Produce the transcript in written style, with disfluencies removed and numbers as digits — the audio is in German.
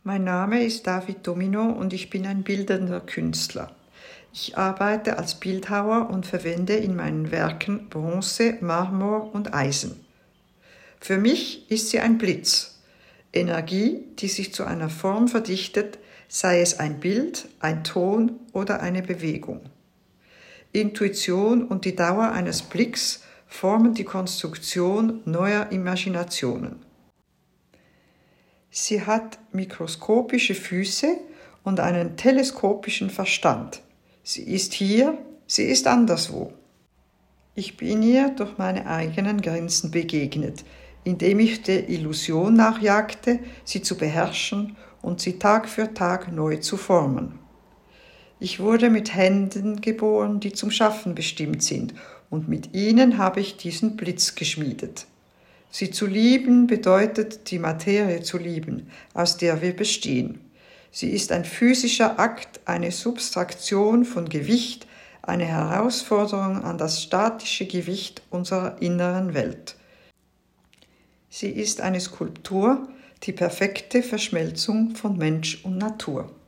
Mein Name ist David Domino und ich bin ein bildender Künstler. Ich arbeite als Bildhauer und verwende in meinen Werken Bronze, Marmor und Eisen. Für mich ist sie ein Blitz, Energie, die sich zu einer Form verdichtet, sei es ein Bild, ein Ton oder eine Bewegung. Intuition und die Dauer eines Blicks formen die Konstruktion neuer Imaginationen. Sie hat mikroskopische Füße und einen teleskopischen Verstand. Sie ist hier, sie ist anderswo. Ich bin ihr durch meine eigenen Grenzen begegnet, indem ich der Illusion nachjagte, sie zu beherrschen und sie Tag für Tag neu zu formen. Ich wurde mit Händen geboren, die zum Schaffen bestimmt sind, und mit ihnen habe ich diesen Blitz geschmiedet. Sie zu lieben bedeutet, die Materie zu lieben, aus der wir bestehen. Sie ist ein physischer Akt, eine Subtraktion von Gewicht, eine Herausforderung an das statische Gewicht unserer inneren Welt. Sie ist eine Skulptur, die perfekte Verschmelzung von Mensch und Natur.